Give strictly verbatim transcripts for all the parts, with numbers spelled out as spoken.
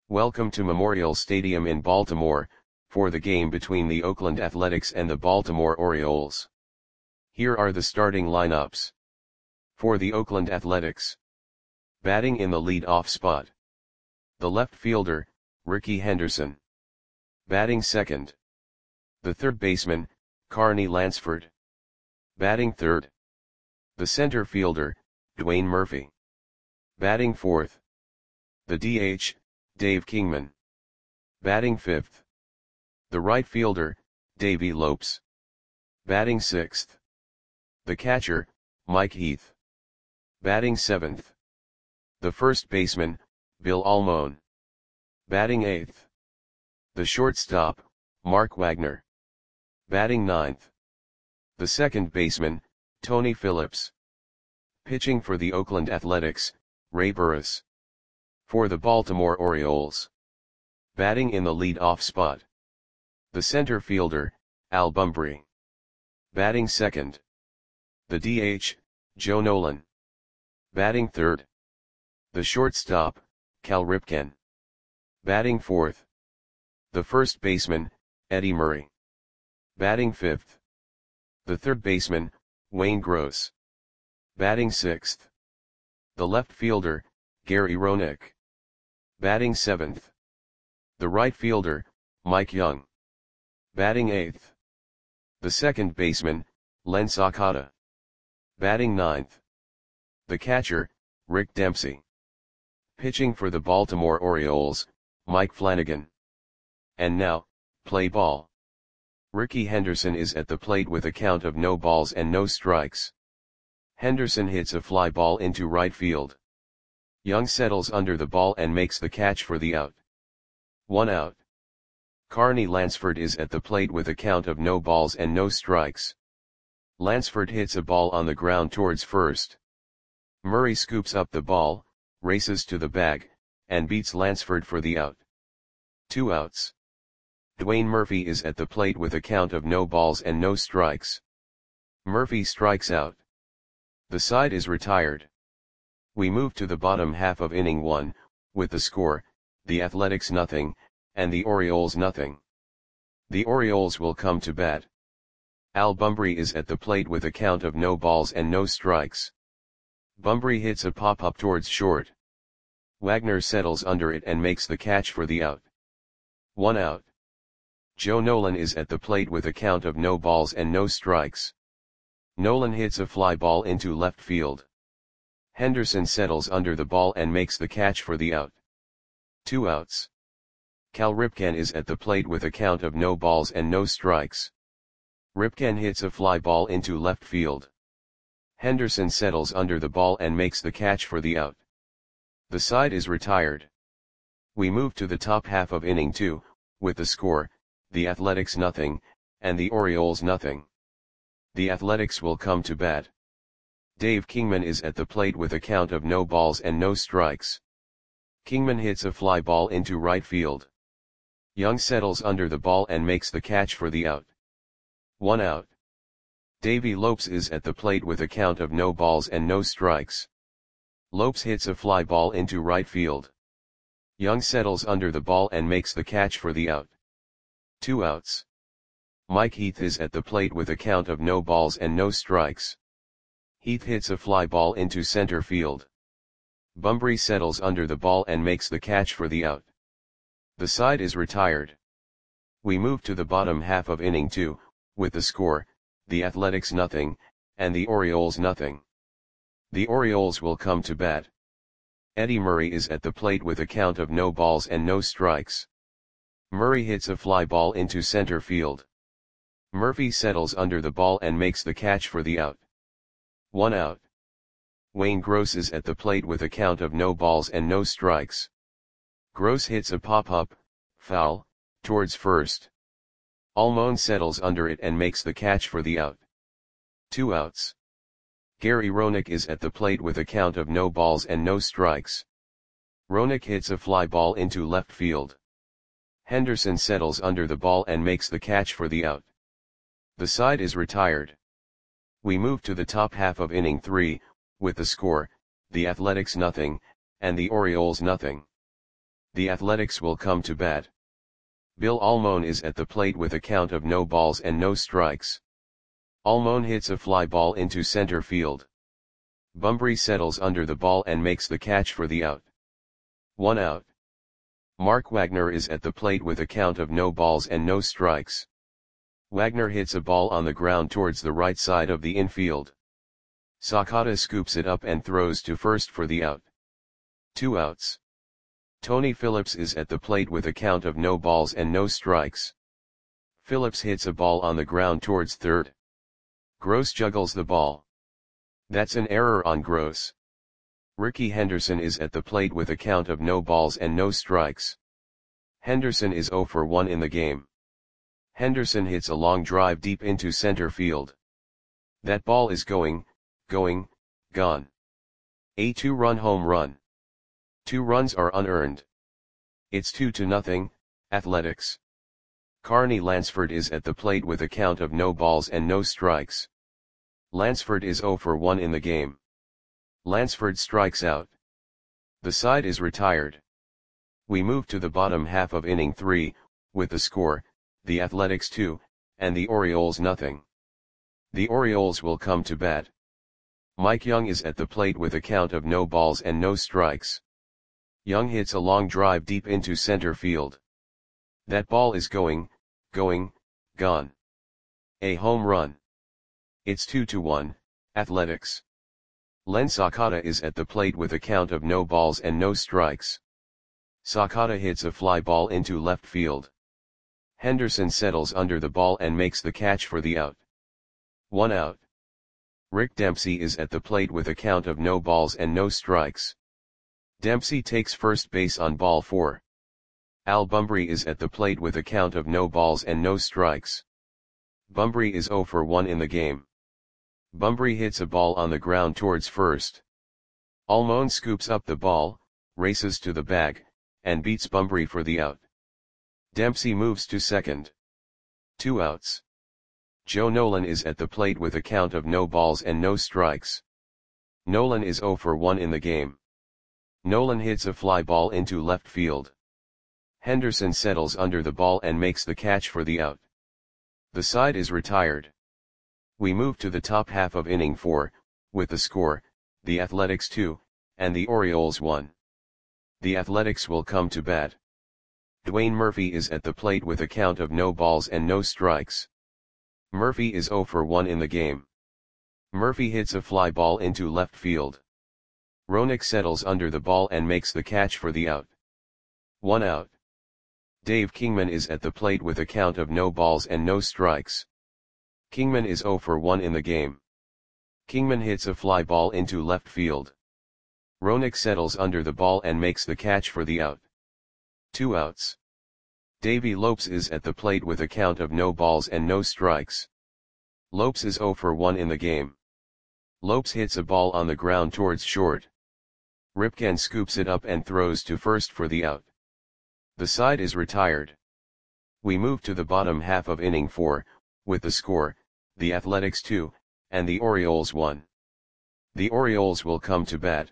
Welcome to Memorial Stadium in Baltimore, for the game between the Oakland Athletics and the Baltimore Orioles. Here are the starting lineups. For the Oakland Athletics. Batting in the lead-off spot. The left fielder, Rickey Henderson. Batting second. The third baseman, Carney Lansford. Batting third. The center fielder, Dwayne Murphy. Batting fourth. The D H, Dave Kingman. Batting fifth. The right fielder, Davey Lopes. Batting sixth. The catcher, Mike Heath. Batting seventh. The first baseman, Bill Almon. Batting eighth. The shortstop, Mark Wagner. Batting ninth. The second baseman, Tony Phillips. Pitching for the Oakland Athletics, Ray Burris. For the Baltimore Orioles. Batting in the lead-off spot. The center fielder, Al Bumbry. Batting second. The D H, Joe Nolan. Batting third. The shortstop, Cal Ripken. Batting fourth. The first baseman, Eddie Murray. Batting fifth. The third baseman, Wayne Gross. Batting sixth. The left fielder, Gary Roenick. Batting seventh. The right fielder, Mike Young. Batting eighth. The second baseman, Len Sakata. Batting ninth. The catcher, Rick Dempsey. Pitching for the Baltimore Orioles, Mike Flanagan. And now, play ball. Rickey Henderson is at the plate with a count of no balls and no strikes. Henderson hits a fly ball into right field. Young settles under the ball and makes the catch for the out. One out. Carney Lansford is at the plate with a count of no balls and no strikes. Lansford hits a ball on the ground towards first. Murray scoops up the ball, races to the bag, and beats Lansford for the out. Two outs. Dwayne Murphy is at the plate with a count of no balls and no strikes. Murphy strikes out. The side is retired. We move to the bottom half of inning one, with the score, the Athletics nothing, and the Orioles nothing. The Orioles will come to bat. Al Bumbry is at the plate with a count of no balls and no strikes. Bumbry hits a pop-up towards short. Wagner settles under it and makes the catch for the out. One out. Joe Nolan is at the plate with a count of no balls and no strikes. Nolan hits a fly ball into left field. Henderson settles under the ball and makes the catch for the out. Two outs. Cal Ripken is at the plate with a count of no balls and no strikes. Ripken hits a fly ball into left field. Henderson settles under the ball and makes the catch for the out. The side is retired. We move to the top half of inning two, with the score, the Athletics nothing, and the Orioles nothing. The Athletics will come to bat. Dave Kingman is at the plate with a count of no balls and no strikes. Kingman hits a fly ball into right field. Young settles under the ball and makes the catch for the out. One out. Davey Lopes is at the plate with a count of no balls and no strikes. Lopes hits a fly ball into right field. Young settles under the ball and makes the catch for the out. Two outs. Mike Heath is at the plate with a count of no balls and no strikes. Heath hits a fly ball into center field. Bumbry settles under the ball and makes the catch for the out. The side is retired. We move to the bottom half of inning two, with the score, the Athletics nothing, and the Orioles nothing. The Orioles will come to bat. Eddie Murray is at the plate with a count of no balls and no strikes. Murray hits a fly ball into center field. Murphy settles under the ball and makes the catch for the out. One out. Wayne Gross is at the plate with a count of no balls and no strikes. Gross hits a pop-up, foul, towards first. Almon settles under it and makes the catch for the out. Two outs. Gary Roenick is at the plate with a count of no balls and no strikes. Roenick hits a fly ball into left field. Henderson settles under the ball and makes the catch for the out. The side is retired. We move to the top half of inning three, with the score, the Athletics nothing, and the Orioles nothing. The Athletics will come to bat. Bill Almon is at the plate with a count of no balls and no strikes. Almon hits a fly ball into center field. Bunbury settles under the ball and makes the catch for the out. One out. Mark Wagner is at the plate with a count of no balls and no strikes. Wagner hits a ball on the ground towards the right side of the infield. Sakata scoops it up and throws to first for the out. Two outs. Tony Phillips is at the plate with a count of no balls and no strikes. Phillips hits a ball on the ground towards third. Gross juggles the ball. That's an error on Gross. Ricky Henderson is at the plate with a count of no balls and no strikes. Henderson is zero for one in the game. Henderson hits a long drive deep into center field. That ball is going, going, gone. A two-run home run. Two runs are unearned. It's two to nothing, Athletics. Carney Lansford is at the plate with a count of no balls and no strikes. Lansford is zero for one in the game. Lansford strikes out. The side is retired. We move to the bottom half of inning three, with the score, the Athletics two, and the Orioles nothing. The Orioles will come to bat. Mike Young is at the plate with a count of no balls and no strikes. Young hits a long drive deep into center field. That ball is going, going, gone. A home run. It's two to one, Athletics. Len Sakata is at the plate with a count of no balls and no strikes. Sakata hits a fly ball into left field. Henderson settles under the ball and makes the catch for the out. One out. Rick Dempsey is at the plate with a count of no balls and no strikes. Dempsey takes first base on ball four. Al Bunbury is at the plate with a count of no balls and no strikes. Bunbury is zero for one in the game. Bunbury hits a ball on the ground towards first. Almon scoops up the ball, races to the bag, and beats Bunbury for the out. Dempsey moves to second. Two outs. Joe Nolan is at the plate with a count of no balls and no strikes. Nolan is zero for one in the game. Nolan hits a fly ball into left field. Henderson settles under the ball and makes the catch for the out. The side is retired. We move to the top half of inning four, with the score, the Athletics two, and the Orioles one. The Athletics will come to bat. Dwayne Murphy is at the plate with a count of no balls and no strikes. Murphy is zero for one in the game. Murphy hits a fly ball into left field. Roenick settles under the ball and makes the catch for the out. One out. Dave Kingman is at the plate with a count of no balls and no strikes. Kingman is zero for one in the game. Kingman hits a fly ball into left field. Roenick settles under the ball and makes the catch for the out. Two outs. Davey Lopes is at the plate with a count of no balls and no strikes. Lopes is zero for one in the game. Lopes hits a ball on the ground towards short. Ripken scoops it up and throws to first for the out. The side is retired. We move to the bottom half of inning four, with the score, the Athletics two, and the Orioles one. The Orioles will come to bat.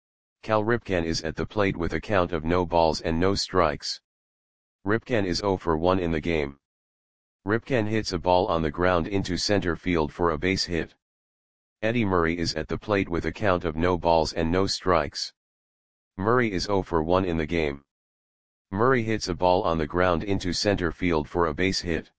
Cal Ripken is at the plate with a count of no balls and no strikes. Ripken is zero for one in the game. Ripken hits a ball on the ground into center field for a base hit. Eddie Murray is at the plate with a count of no balls and no strikes. Murray is zero for one in the game. Murray hits a ball on the ground into center field for a base hit.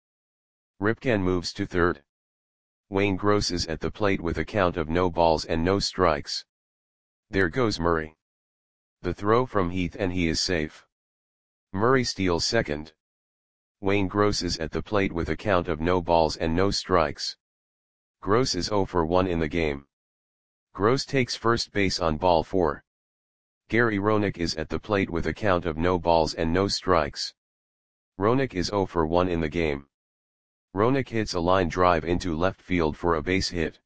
Ripken moves to third. Wayne Gross is at the plate with a count of no balls and no strikes. There goes Murray. The throw from Heath and he is safe. Murray steals second. Wayne Gross is at the plate with a count of no balls and no strikes. Gross is zero for one in the game. Gross takes first base on ball four. Gary Roenick is at the plate with a count of no balls and no strikes. Roenick is zero for one in the game. Roenick hits a line drive into left field for a base hit.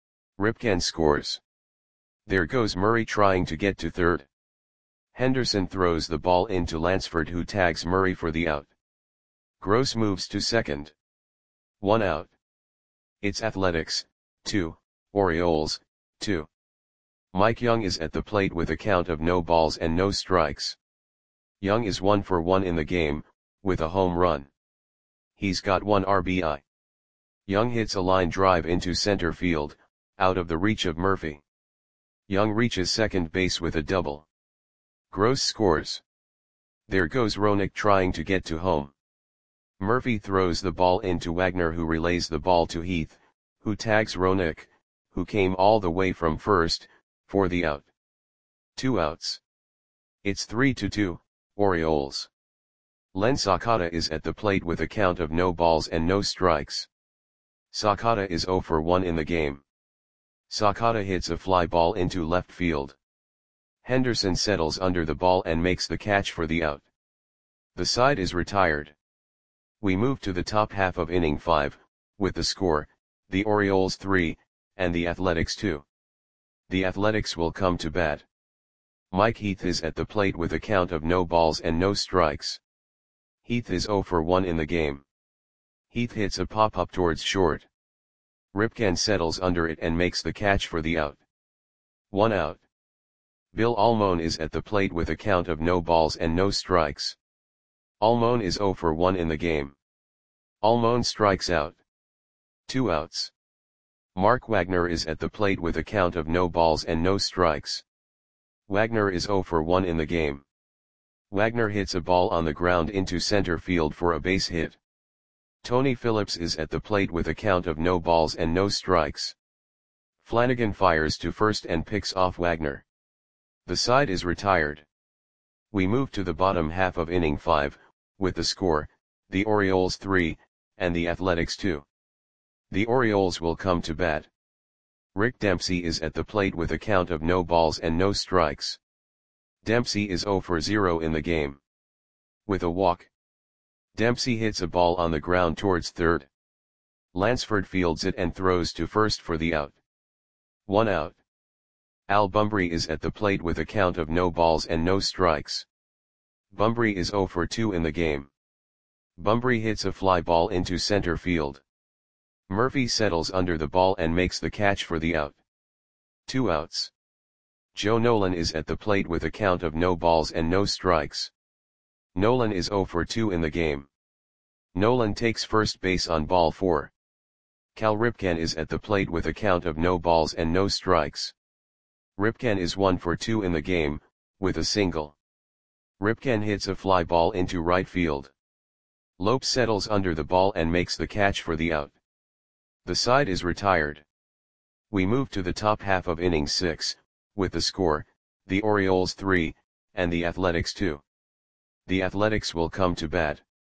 Ripken scores. There goes Murray trying to get to third. Henderson throws the ball into Lansford, who tags Murray for the out. Gross moves to second. One out. It's Athletics, two, Orioles, two. Mike Young is at the plate with a count of no balls and no strikes. Young is one for one in the game, with a home run. He's got one R B I. Young hits a line drive into center field, out of the reach of Murphy. Young reaches second base with a double. Gross scores. There goes Roenick trying to get to home. Murphy throws the ball into Wagner, who relays the ball to Heath, who tags Roenick, who came all the way from first, for the out. Two outs. It's three to two, Orioles. Len Sakata is at the plate with a count of no balls and no strikes. Sakata is zero for one in the game. Sakata hits a fly ball into left field. Henderson settles under the ball and makes the catch for the out. The side is retired. We move to the top half of inning five, with the score, the Orioles three, and the Athletics two. The Athletics will come to bat. Mike Heath is at the plate with a count of no balls and no strikes. Heath is zero for one in the game. Heath hits a pop-up towards short. Ripken settles under it and makes the catch for the out. One out. Bill Almon is at the plate with a count of no balls and no strikes. Almon is zero for one in the game. Almon strikes out. Two outs. Mark Wagner is at the plate with a count of no balls and no strikes. Wagner is zero for one in the game. Wagner hits a ball on the ground into center field for a base hit. Tony Phillips is at the plate with a count of no balls and no strikes. Flanagan fires to first and picks off Wagner. The side is retired. We move to the bottom half of inning five, with the score, the Orioles three, and the Athletics two. The Orioles will come to bat. Rick Dempsey is at the plate with a count of no balls and no strikes. Dempsey is zero for zero in the game. With a walk. Dempsey hits a ball on the ground towards third. Lansford fields it and throws to first for the out. One out. Al Bumbry is at the plate with a count of no balls and no strikes. Bumbry is zero for two in the game. Bumbry hits a fly ball into center field. Murphy settles under the ball and makes the catch for the out. Two outs. Joe Nolan is at the plate with a count of no balls and no strikes. Nolan is zero for two in the game. Nolan takes first base on ball four. Cal Ripken is at the plate with a count of no balls and no strikes. Ripken is one for two in the game, with a single. Ripken hits a fly ball into right field. Lopes settles under the ball and makes the catch for the out. The side is retired. We move to the top half of inning six, with the score, the Orioles three, and the Athletics two. The Athletics will come to bat.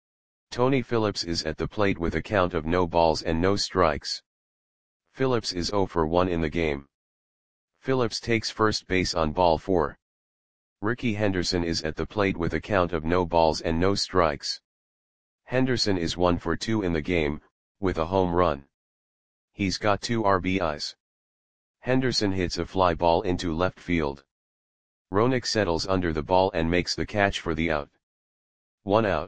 Tony Phillips is at the plate with a count of no balls and no strikes. Phillips is zero for one in the game. Phillips takes first base on ball four. Ricky Henderson is at the plate with a count of no balls and no strikes. Henderson is one for two in the game, with a home run. He's got two R B Is. Henderson hits a fly ball into left field. Roenick settles under the ball and makes the catch for the out. One out.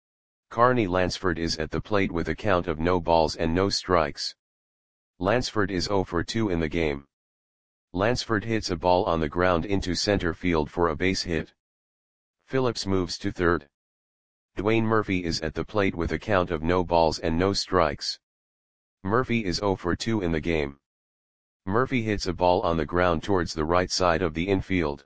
Carney Lansford is at the plate with a count of no balls and no strikes. Lansford is zero for two in the game. Lansford hits a ball on the ground into center field for a base hit. Phillips moves to third. Dwayne Murphy is at the plate with a count of no balls and no strikes. Murphy is zero for two in the game. Murphy hits a ball on the ground towards the right side of the infield.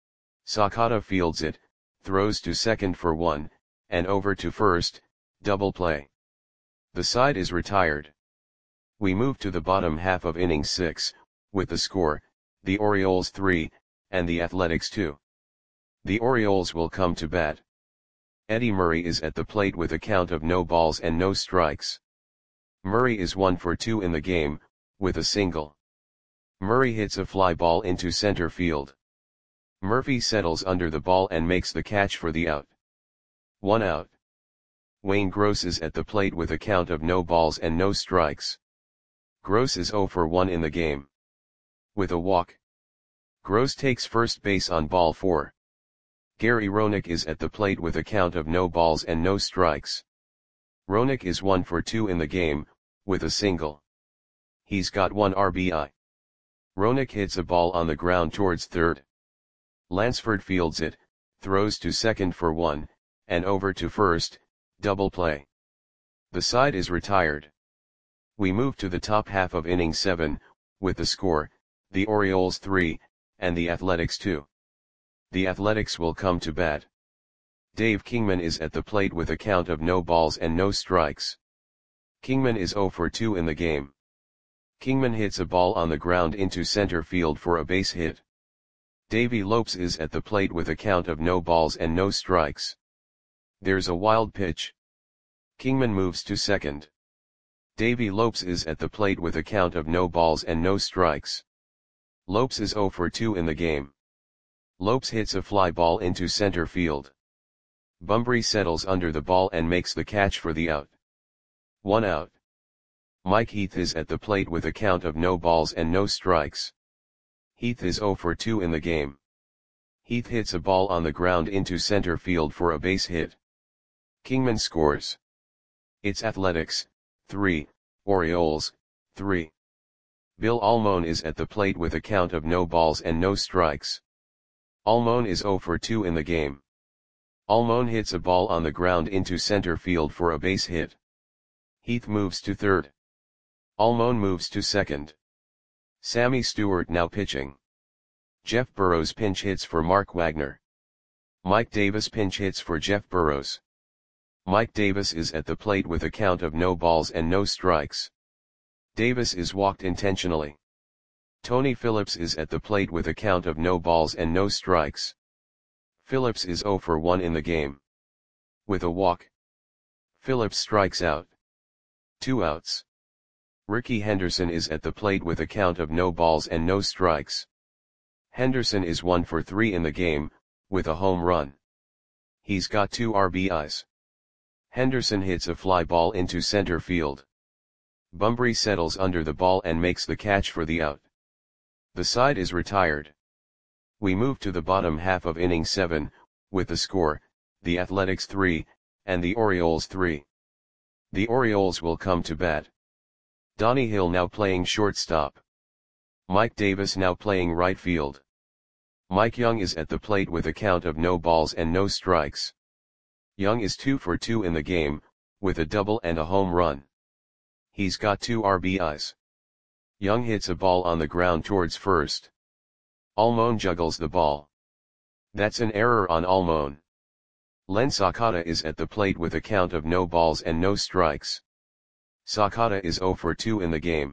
Sakata fields it, throws to second for one, and over to first, double play. The side is retired. We move to the bottom half of inning six, with the score, the Orioles three, and the Athletics two. The Orioles will come to bat. Eddie Murray is at the plate with a count of no balls and no strikes. Murray is one for two in the game, with a single. Murray hits a fly ball into center field. Murphy settles under the ball and makes the catch for the out. One out. Wayne Gross is at the plate with a count of no balls and no strikes. Gross is zero for one in the game. With a walk. Gross takes first base on ball four. Gary Roenick is at the plate with a count of no balls and no strikes. Roenick is one for two in the game, with a single. He's got one R B I. Roenick hits a ball on the ground towards third. Lansford fields it, throws to second for one, and over to first, double play. The side is retired. We move to the top half of inning seven, with the score, the Orioles three, and the Athletics two. The Athletics will come to bat. Dave Kingman is at the plate with a count of no balls and no strikes. Kingman is oh for two in the game. Kingman hits a ball on the ground into center field for a base hit. Davey Lopes is at the plate with a count of no balls and no strikes. There's a wild pitch. Kingman moves to second. Davey Lopes is at the plate with a count of no balls and no strikes. Lopes is oh for two in the game. Lopes hits a fly ball into center field. Bumbry settles under the ball and makes the catch for the out. One out. Mike Heath is at the plate with a count of no balls and no strikes. Heath is oh for two in the game. Heath hits a ball on the ground into center field for a base hit. Kingman scores. It's Athletics, three, Orioles, three. Bill Almon is at the plate with a count of no balls and no strikes. Almon is oh for two in the game. Almon hits a ball on the ground into center field for a base hit. Heath moves to third. Almon moves to second. Sammy Stewart now pitching. Jeff Burrows pinch hits for Mark Wagner. Mike Davis pinch hits for Jeff Burrows. Mike Davis is at the plate with a count of no balls and no strikes. Davis is walked intentionally. Tony Phillips is at the plate with a count of no balls and no strikes. Phillips is oh for one in the game. With a walk. Phillips strikes out. Two outs. Ricky Henderson is at the plate with a count of no balls and no strikes. Henderson is one for three in the game, with a home run. He's got two R B Is. Henderson hits a fly ball into center field. Bumbry settles under the ball and makes the catch for the out. The side is retired. We move to the bottom half of inning seven, with the score, the Athletics three, and the Orioles three. The Orioles will come to bat. Donnie Hill now playing shortstop. Mike Davis now playing right field. Mike Young is at the plate with a count of no balls and no strikes. Young is two for two in the game, with a double and a home run. He's got two R B Is. Young hits a ball on the ground towards first. Almon juggles the ball. That's an error on Almon. Len Sakata is at the plate with a count of no balls and no strikes. Sakata is oh for two in the game.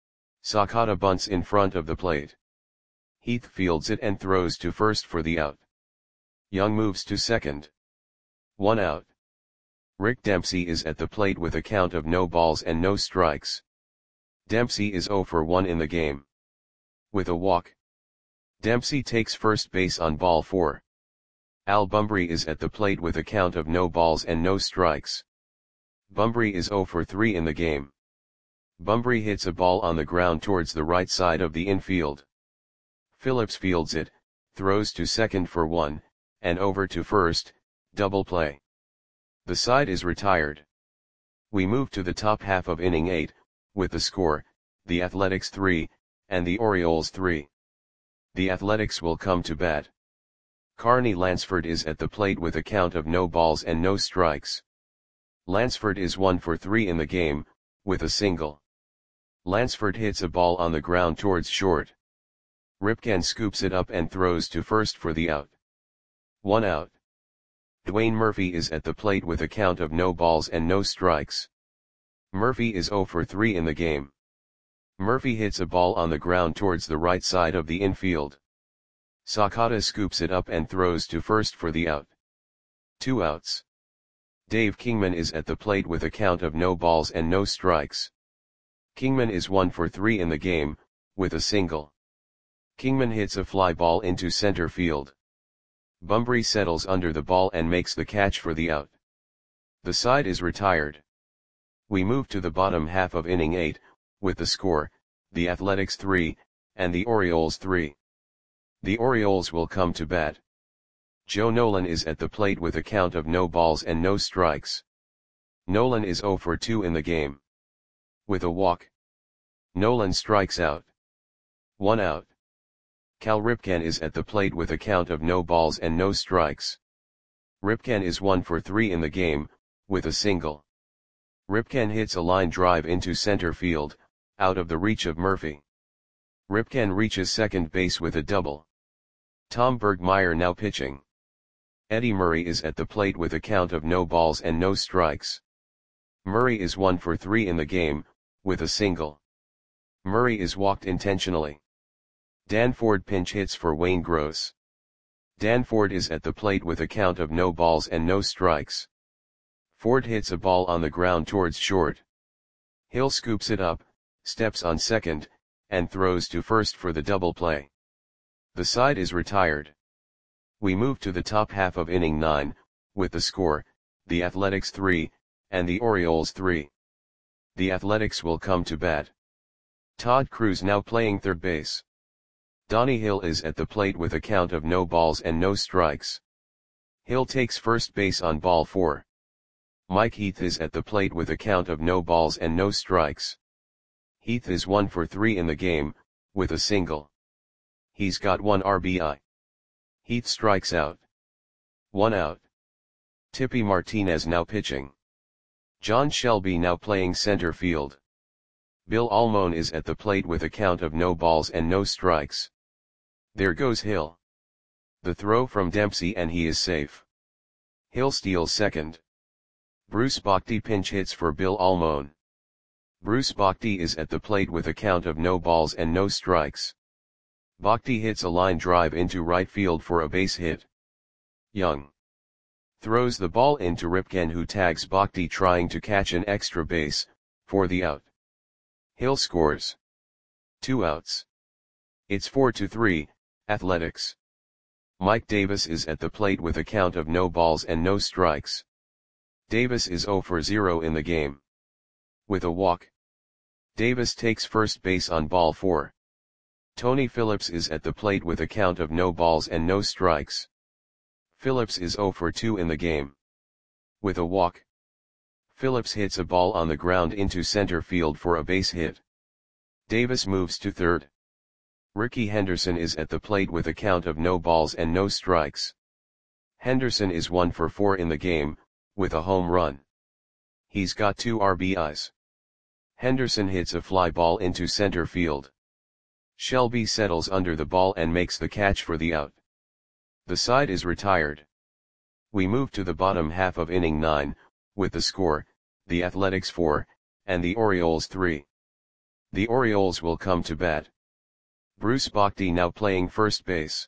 Sakata bunts in front of the plate. Heath fields it and throws to first for the out. Young moves to second. One out. Rick Dempsey is at the plate with a count of no balls and no strikes. Dempsey is oh for one in the game. With a walk. Dempsey takes first base on ball four. Al Bumbry is at the plate with a count of no balls and no strikes. Bumbry is oh for three in the game. Bumbry hits a ball on the ground towards the right side of the infield. Phillips fields it, throws to second for one, and over to first, double play. The side is retired. We move to the top half of inning eight, with the score, the Athletics three, and the Orioles three. The Athletics will come to bat. Carney Lansford is at the plate with a count of no balls and no strikes. Lansford is one for three in the game, with a single. Lansford hits a ball on the ground towards short. Ripken scoops it up and throws to first for the out. One out. Dwayne Murphy is at the plate with a count of no balls and no strikes. Murphy is oh for three in the game. Murphy hits a ball on the ground towards the right side of the infield. Sakata scoops it up and throws to first for the out. Two outs. Dave Kingman is at the plate with a count of no balls and no strikes. Kingman is one for three in the game, with a single. Kingman hits a fly ball into center field. Bumbry settles under the ball and makes the catch for the out. The side is retired. We move to the bottom half of inning eight, with the score, the Athletics three, and the Orioles three. The Orioles will come to bat. Joe Nolan is at the plate with a count of no balls and no strikes. Nolan is oh for two in the game. With a walk. Nolan strikes out. One out. Cal Ripken is at the plate with a count of no balls and no strikes. Ripken is one for three in the game, with a single. Ripken hits a line drive into center field, out of the reach of Murphy. Ripken reaches second base with a double. Tom Bergmeyer now pitching. Eddie Murray is at the plate with a count of no balls and no strikes. Murray is one for three in the game, with a single. Murray is walked intentionally. Dan Ford pinch hits for Wayne Gross. Dan Ford is at the plate with a count of no balls and no strikes. Ford hits a ball on the ground towards short. Hill scoops it up, steps on second, and throws to first for the double play. The side is retired. We move to the top half of inning nine, with the score, the Athletics three, and the Orioles three. The Athletics will come to bat. Todd Cruz now playing third base. Donnie Hill is at the plate with a count of no balls and no strikes. Hill takes first base on ball four. Mike Heath is at the plate with a count of no balls and no strikes. Heath is one for three in the game, with a single. He's got one R B I. Heath strikes out. One out. Tippy Martinez now pitching. John Shelby now playing center field. Bill Almon is at the plate with a count of no balls and no strikes. There goes Hill. The throw from Dempsey and he is safe. Hill steals second. Bruce Bochy pinch hits for Bill Almon. Bruce Bochy is at the plate with a count of no balls and no strikes. Bochy hits a line drive into right field for a base hit. Young throws the ball into Ripken, who tags Bochy trying to catch an extra base, for the out. Hill scores. Two outs. It's four to three, Athletics. Mike Davis is at the plate with a count of no balls and no strikes. Davis is zero for zero in the game. With a walk. Davis takes first base on ball four. Tony Phillips is at the plate with a count of no balls and no strikes. Phillips is zero for two in the game. With a walk. Phillips hits a ball on the ground into center field for a base hit. Davis moves to third. Ricky Henderson is at the plate with a count of no balls and no strikes. Henderson is one for four in the game, with a home run. He's got two R B Is. Henderson hits a fly ball into center field. Shelby settles under the ball and makes the catch for the out. The side is retired. We move to the bottom half of inning nine, with the score, the Athletics four, and the Orioles three. The Orioles will come to bat. Bruce Bochy now playing first base.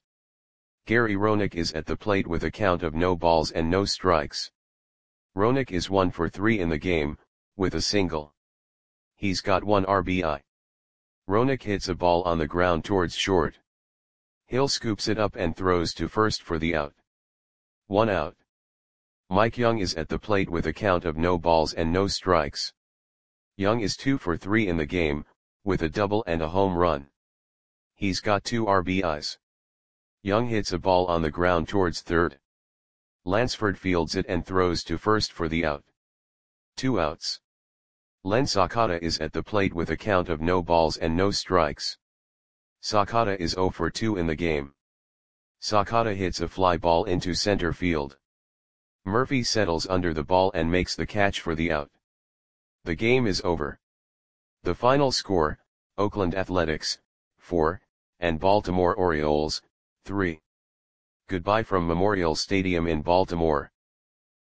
Gary Roenick is at the plate with a count of no balls and no strikes. Roenick is one for three in the game, with a single. He's got one R B I. Roenick hits a ball on the ground towards short. Hill scoops it up and throws to first for the out. One out. Mike Young is at the plate with a count of no balls and no strikes. Young is two for three in the game, with a double and a home run. He's got two R B Is. Young hits a ball on the ground towards third. Lansford fields it and throws to first for the out. Two outs. Len Sakata is at the plate with a count of no balls and no strikes. Sakata is zero for two in the game. Sakata hits a fly ball into center field. Murphy settles under the ball and makes the catch for the out. The game is over. The final score, Oakland Athletics, four, and Baltimore Orioles, three. Goodbye from Memorial Stadium in Baltimore.